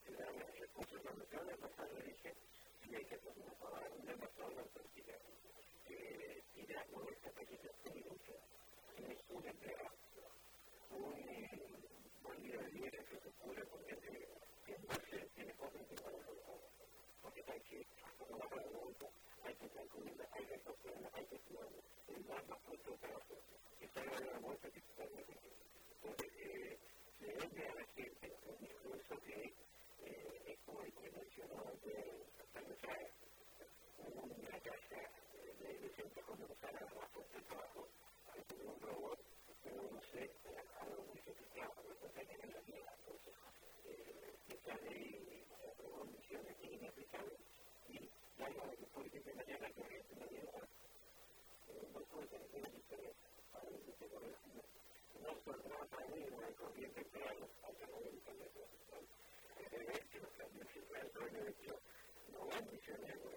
recursos naturales, pasar dije, y hay que tomar una persona política y de acuerdo a esta política pública, es un empleado, un líder de líderes que se cubre porque en base tiene cosas que para nosotros, porque hay que trabajar de vuelta, hay que calcularla, hay que asociarla, hay que estudiarla, el más puesto de trabajo, que salga de la vuelta que se está haciendo. Entonces, se debe a la gente un discurso que es como el que mencionó antes, una casa de centro cuando usar la fuerza de trabajo, a veces un robot, pero no sé, algo muy sofisticado, no sé qué es la vida. Entonces, esta ley aprobó misiones que inaplicables y la política mañana que es una vida no puede tener una diferencia. Para el terrorismo no solo trabaja en una corriente real a través del cambio social. Es de ver que los cambios sociales no van misioneros.